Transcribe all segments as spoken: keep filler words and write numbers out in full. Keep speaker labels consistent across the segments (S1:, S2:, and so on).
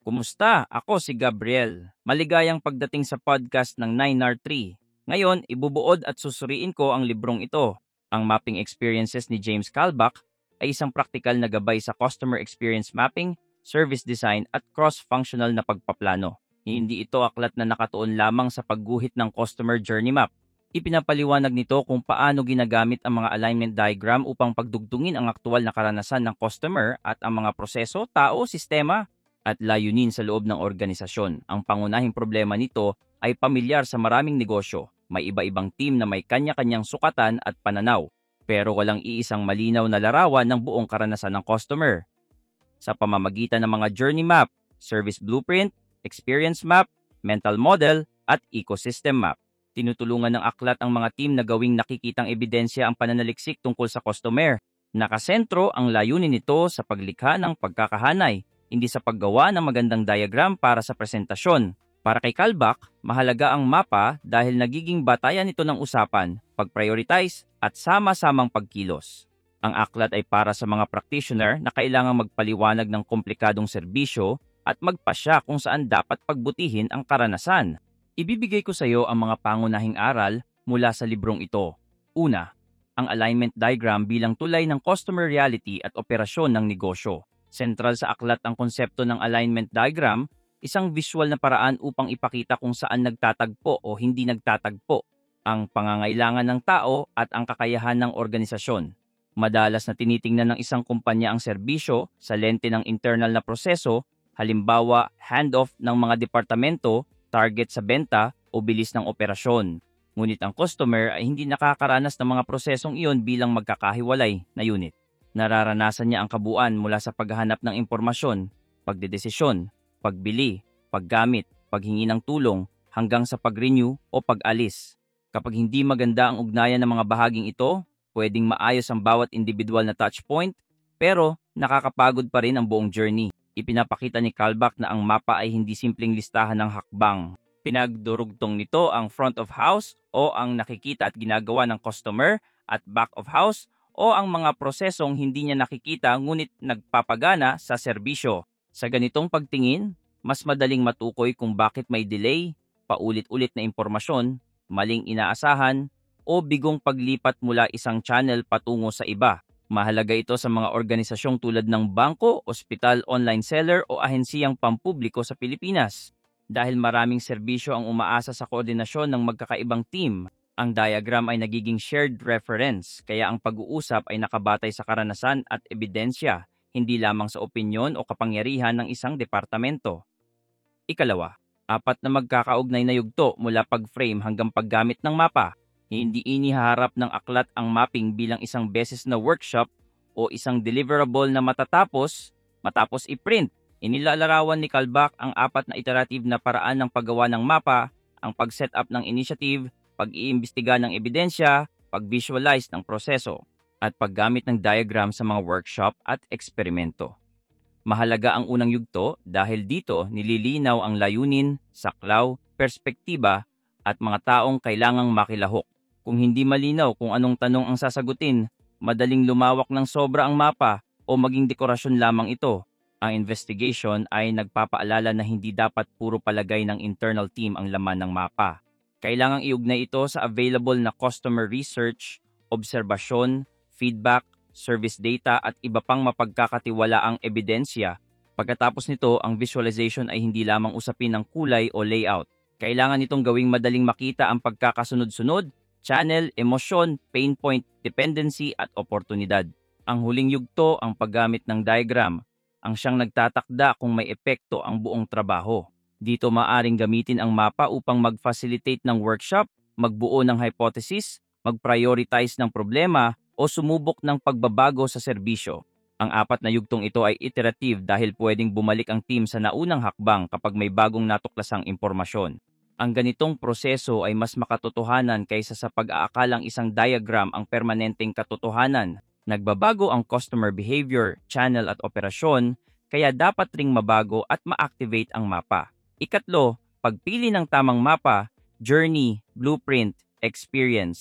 S1: Kumusta? Ako si Gabriel. Maligayang pagdating sa podcast ng nine R three. Ngayon, ibubuod at susuriin ko ang librong ito. Ang Mapping Experiences ni James Kalbach ay isang praktikal na gabay sa customer experience mapping, service design at cross-functional na pagpaplano. Hindi ito aklat na nakatuon lamang sa pagguhit ng customer journey map. Ipinapaliwanag nito kung paano ginagamit ang mga alignment diagram upang pagdugtungin ang aktual na karanasan ng customer at ang mga proseso, tao, sistema at layunin sa loob ng organisasyon. Ang pangunahing problema nito ay pamilyar sa maraming negosyo. May iba-ibang team na may kanya-kanyang sukatan at pananaw, pero walang iisang malinaw na larawan ng buong karanasan ng customer. Sa pamamagitan ng mga journey map, service blueprint, experience map, mental model, at ecosystem map, tinutulungan ng aklat ang mga team na gawing nakikitang ebidensya ang pananaliksik tungkol sa customer. Nakasentro ang layunin nito sa paglikha ng pagkakahanay, hindi sa paggawa ng magandang diagram para sa presentasyon. Para kay Kalbach, mahalaga ang mapa dahil nagiging batayan ito ng usapan, pag-prioritize at sama-samang pagkilos. Ang aklat ay para sa mga practitioner na kailangang magpaliwanag ng komplikadong serbisyo at magpasya kung saan dapat pagbutihin ang karanasan. Ibibigay ko sa iyo ang mga pangunahing aral mula sa librong ito. Una, ang alignment diagram bilang tulay ng customer reality at operasyon ng negosyo. Sentral sa aklat ang konsepto ng alignment diagram, isang visual na paraan upang ipakita kung saan nagtatagpo o hindi nagtatagpo ang pangangailangan ng tao at ang kakayahan ng organisasyon. Madalas na tinitingnan ng isang kumpanya ang serbisyo sa lente ng internal na proseso, halimbawa handoff ng mga departamento, target sa benta o bilis ng operasyon. Ngunit ang customer ay hindi nakakaranas ng mga prosesong iyon bilang magkakahiwalay na unit. Nararanasan niya ang kabuuan mula sa paghahanap ng impormasyon, pagdedesisyon, pagbili, paggamit, paghingi ng tulong, hanggang sa pag-renew o pag-alis. Kapag hindi maganda ang ugnayan ng mga bahaging ito, pwedeng maayos ang bawat individual na touchpoint, pero nakakapagod pa rin ang buong journey. Ipinapakita ni Kalbach na ang mapa ay hindi simpleng listahan ng hakbang. Pinagdurugtong nito ang front of house o ang nakikita at ginagawa ng customer at back of house o ang mga prosesong hindi niya nakikita ngunit nagpapagana sa serbisyo. Sa ganitong pagtingin, mas madaling matukoy kung bakit may delay, paulit-ulit na impormasyon, maling inaasahan, o bigong paglipat mula isang channel patungo sa iba. Mahalaga ito sa mga organisasyong tulad ng bangko, ospital, online seller o ahensiyang pampubliko sa Pilipinas. Dahil maraming serbisyo ang umaasa sa koordinasyon ng magkakaibang team, ang diagram ay nagiging shared reference, kaya ang pag-uusap ay nakabatay sa karanasan at ebidensya, hindi lamang sa opinyon o kapangyarihan ng isang departamento. Ikalawa, apat na magkakaugnay na yugto mula pag-frame hanggang paggamit ng mapa. Hindi inihaharap ng aklat ang mapping bilang isang beses na workshop o isang deliverable na matatapos, matapos i-print. Inilalarawan ni Kalbach ang apat na iterative na paraan ng paggawa ng mapa, ang pag-set up ng initiative, pag-iimbestiga ng ebidensya, pag-visualize ng proseso, at paggamit ng diagram sa mga workshop at eksperimento. Mahalaga ang unang yugto dahil dito nililinaw ang layunin, saklaw, perspektiba, at mga taong kailangang makilahok. Kung hindi malinaw kung anong tanong ang sasagutin, madaling lumawak ng sobra ang mapa o maging dekorasyon lamang ito. Ang investigation ay nagpapaalala na hindi dapat puro palagay ng internal team ang laman ng mapa. Kailangang iugnay ito sa available na customer research, obserbasyon, feedback, service data at iba pang mapagkakatiwalaang ebidensya. Pagkatapos nito, ang visualization ay hindi lamang usapin ng kulay o layout. Kailangan itong gawing madaling makita ang pagkakasunod-sunod, channel, emosyon, pain point, dependency at oportunidad. Ang huling yugto ang paggamit ng diagram, ang siyang nagtatakda kung may epekto ang buong trabaho. Dito maaring gamitin ang mapa upang mag-facilitate ng workshop, magbuo ng hypothesis, mag-prioritize ng problema, o sumubok ng pagbabago sa serbisyo. Ang apat na yugtong ito ay iterative dahil pwedeng bumalik ang team sa naunang hakbang kapag may bagong natuklasang impormasyon. Ang ganitong proseso ay mas makatotohanan kaysa sa pag-aakalang isang diagram ang permanenteng katotohanan. Nagbabago ang customer behavior, channel at operasyon, kaya dapat ring mabago at ma-activate ang mapa. Ikatlo, pagpili ng tamang mapa, journey, blueprint, experience.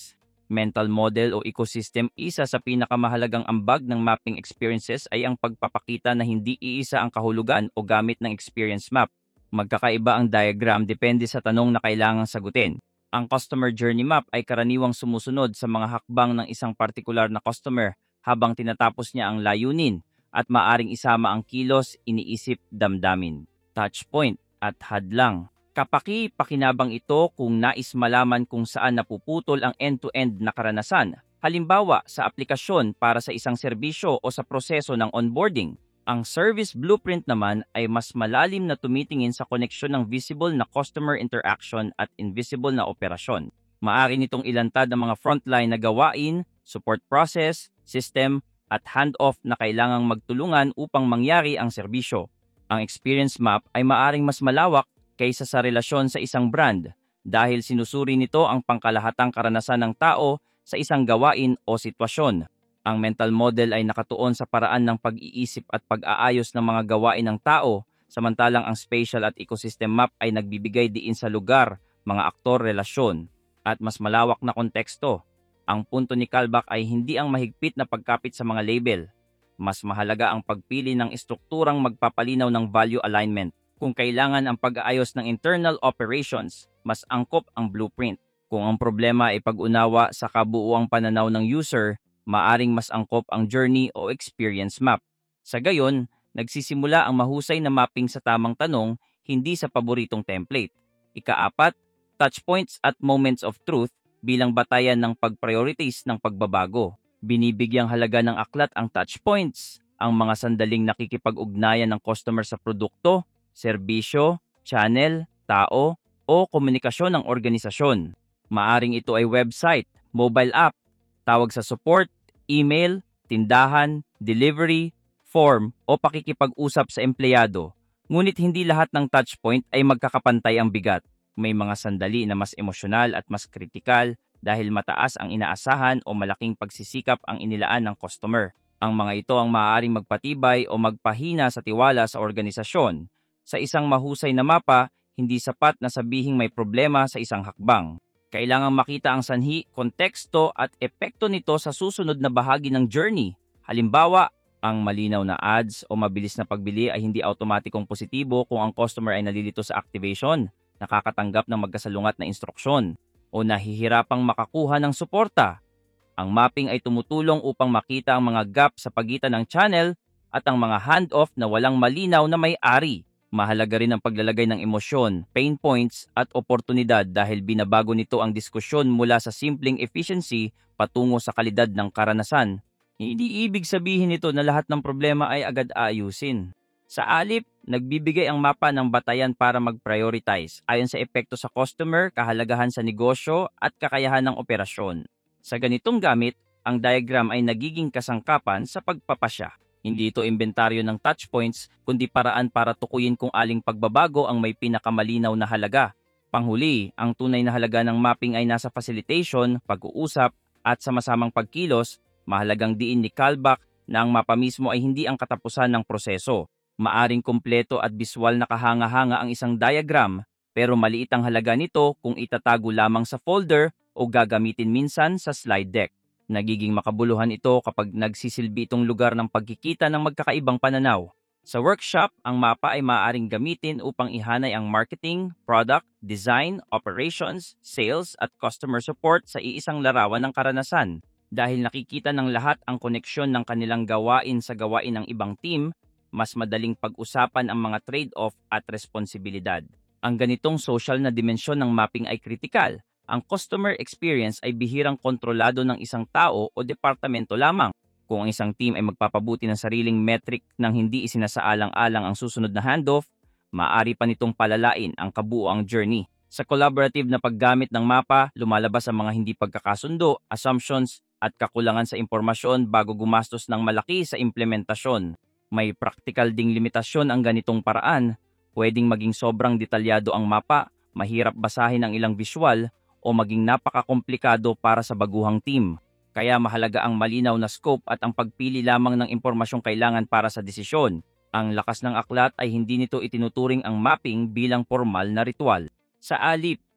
S1: Mental model o ecosystem, isa sa pinakamahalagang ambag ng mapping experiences ay ang pagpapakita na hindi iisa ang kahulugan o gamit ng experience map. Magkakaiba ang diagram depende sa tanong na kailangang sagutin. Ang customer journey map ay karaniwang sumusunod sa mga hakbang ng isang partikular na customer habang tinatapos niya ang layunin at maaring isama ang kilos, iniisip, damdamin, touchpoint at hadlang. Kapaki-pakinabang ito kung nais malaman kung saan napuputol ang end-to-end na karanasan. Halimbawa, sa aplikasyon para sa isang serbisyo o sa proseso ng onboarding. Ang service blueprint naman ay mas malalim na tumitingin sa koneksyon ng visible na customer interaction at invisible na operasyon. Maaari nitong ilantad ang mga frontline na gawain, support process, system, at handoff na kailangang magtulungan upang mangyari ang serbisyo. Ang experience map ay maaring mas malawak kaysa sa relasyon sa isang brand dahil sinusuri nito ang pangkalahatang karanasan ng tao sa isang gawain o sitwasyon. Ang mental model ay nakatuon sa paraan ng pag-iisip at pag-aayos ng mga gawain ng tao, samantalang ang spatial at ecosystem map ay nagbibigay diin sa lugar, mga aktor, relasyon, at mas malawak na konteksto. Ang punto ni Kalbach ay hindi ang mahigpit na pagkapit sa mga label. Mas mahalaga ang pagpili ng estrukturang magpapalinaw ng value alignment. Kung kailangan ang pag-aayos ng internal operations, mas angkop ang blueprint. Kung ang problema ay pag-unawa sa kabuuang pananaw ng user, maaring mas angkop ang journey o experience map. Sa gayon, nagsisimula ang mahusay na mapping sa tamang tanong, hindi sa paboritong template. Ikaapat, touchpoints at moments of truth bilang batayan ng pag-prioritize ng pagbabago. Binibigyang halaga ng aklat ang touchpoints, ang mga sandaling nakikipag-ugnayan ng customer sa produkto, serbisyo, channel, tao, o komunikasyon ng organisasyon. Maaring ito ay website, mobile app, tawag sa support, email, tindahan, delivery, form, o pakikipag-usap sa empleyado. Ngunit hindi lahat ng touchpoint ay magkakapantay ang bigat. May mga sandali na mas emosyonal at mas kritikal dahil mataas ang inaasahan o malaking pagsisikap ang inilaan ng customer. Ang mga ito ang maaaring magpatibay o magpahina sa tiwala sa organisasyon. Sa isang mahusay na mapa, hindi sapat na sabihing may problema sa isang hakbang. Kailangang makita ang sanhi, konteksto at epekto nito sa susunod na bahagi ng journey. Halimbawa, ang malinaw na ads o mabilis na pagbili ay hindi automatikong positibo kung ang customer ay nalilito sa activation, nakakatanggap ng magkasalungat na instruksyon, o nahihirapang makakuha ng suporta. Ang mapping ay tumutulong upang makita ang mga gap sa pagitan ng channel at ang mga handoff na walang malinaw na may-ari. Mahalaga rin ang paglalagay ng emosyon, pain points at oportunidad dahil binabago nito ang diskusyon mula sa simpleng efficiency patungo sa kalidad ng karanasan. Hindi ibig sabihin nito na lahat ng problema ay agad aayusin. Sa alip, nagbibigay ang mapa ng batayan para mag-prioritize ayon sa epekto sa customer, kahalagahan sa negosyo at kakayahan ng operasyon. Sa ganitong gamit, ang diagram ay nagiging kasangkapan sa pagpapasya. Hindi ito inventaryo ng touchpoints, kundi paraan para tukuyin kung aling pagbabago ang may pinakamalinaw na halaga. Panghuli, ang tunay na halaga ng mapping ay nasa facilitation, pag-uusap, at sama-samang pagkilos. Mahalagang diin ni Kalbach na ang mapa mismo ay hindi ang katapusan ng proseso. Maaring kumpleto at biswal na kahanga-hanga ang isang diagram, pero maliit ang halaga nito kung itatago lamang sa folder o gagamitin minsan sa slide deck. Nagiging makabuluhan ito kapag nagsisilbi itong lugar ng pagkikita ng magkakaibang pananaw. Sa workshop, ang mapa ay maaaring gamitin upang ihanay ang marketing, product, design, operations, sales at customer support sa iisang larawan ng karanasan. Dahil nakikita ng lahat ang koneksyon ng kanilang gawain sa gawain ng ibang team, mas madaling pag-usapan ang mga trade-off at responsibilidad. Ang ganitong social na dimensyon ng mapping ay kritikal. Ang customer experience ay bihirang kontrolado ng isang tao o departamento lamang. Kung ang isang team ay magpapabuti ng sariling metric nang hindi isinasaalang-alang ang susunod na handoff, maaari pa nitong palalain ang kabuuang journey. Sa collaborative na paggamit ng mapa, lumalabas ang mga hindi pagkakasundo, assumptions, at kakulangan sa impormasyon bago gumastos ng malaki sa implementasyon. May practical ding limitasyon ang ganitong paraan. Pwedeng maging sobrang detalyado ang mapa, mahirap basahin ang ilang visual, o maging napakakomplikado para sa baguhang team. Kaya mahalaga ang malinaw na scope at ang pagpili lamang ng impormasyong kailangan para sa desisyon. Ang lakas ng aklat ay hindi nito itinuturing ang mapping bilang formal na ritual. Sa alip,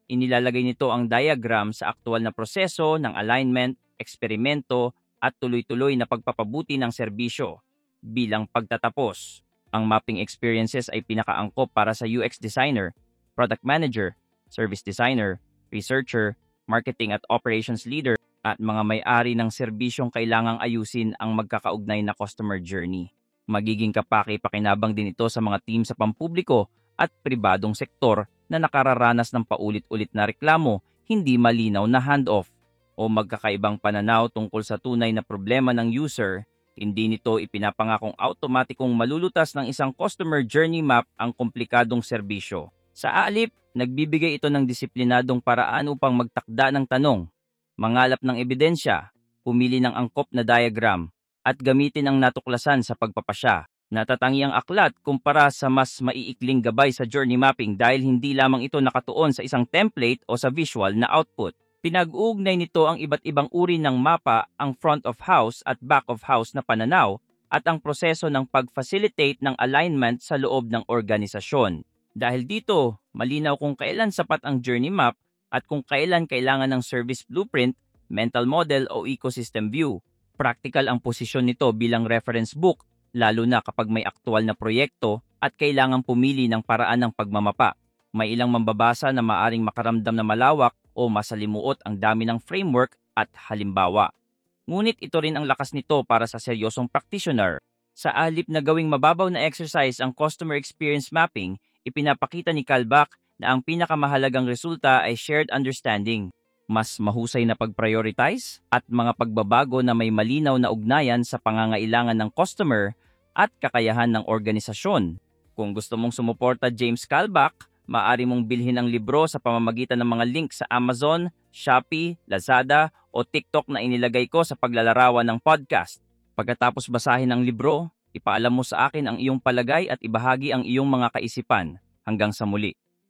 S1: Inilalagay nito ang diagram sa aktual na proseso ng alignment, eksperimento, at tuloy-tuloy na pagpapabuti ng serbisyo. Bilang pagtatapos, ang mapping experiences ay pinakaangkop para sa U X designer, product manager, service designer, researcher, marketing at operations leader, at mga may-ari ng serbisyong kailangang ayusin ang magkakaugnay na customer journey. Magiging kapaki-pakinabang din ito sa mga team sa pampubliko at pribadong sektor na nakararanas ng paulit-ulit na reklamo, hindi malinaw na handoff, o magkakaibang pananaw tungkol sa tunay na problema ng user. Hindi nito ipinapangakong automatikong malulutas ng isang customer journey map ang komplikadong serbisyo. Sa alip, nagbibigay ito ng disiplinadong paraan upang magtakda ng tanong, mangalap ng ebidensya, pumili ng angkop na diagram, at gamitin ang natuklasan sa pagpapasya. Natatangi ang aklat kumpara sa mas maiikling gabay sa journey mapping dahil hindi lamang ito nakatuon sa isang template o sa visual na output. Pinag-uugnay nito ang iba't ibang uri ng mapa, ang front of house at back of house na pananaw, at ang proseso ng pag-facilitate ng alignment sa loob ng organisasyon. Dahil dito, malinaw kung kailan sapat ang journey map at kung kailan kailangan ng service blueprint, mental model o ecosystem view. Practical ang posisyon nito bilang reference book, lalo na kapag may aktual na proyekto at kailangang pumili ng paraan ng pagmamapa. May ilang mambabasa na maaring makaramdam na malawak o masalimuot ang dami ng framework at halimbawa. Ngunit ito rin ang lakas nito para sa seryosong practitioner. Sa alip na gawing mababaw na exercise ang customer experience mapping, ipinapakita ni Kalbach na ang pinakamahalagang resulta ay shared understanding, mas mahusay na pag-prioritize, at mga pagbabago na may malinaw na ugnayan sa pangangailangan ng customer at kakayahan ng organisasyon. Kung gusto mong sumuporta James Kalbach, maaari mong bilhin ang libro sa pamamagitan ng mga link sa Amazon, Shopee, Lazada o TikTok na inilagay ko sa paglalarawan ng podcast. Pagkatapos basahin ang libro, ipaalam mo sa akin ang iyong palagay at ibahagi ang iyong mga kaisipan. Hanggang sa muli.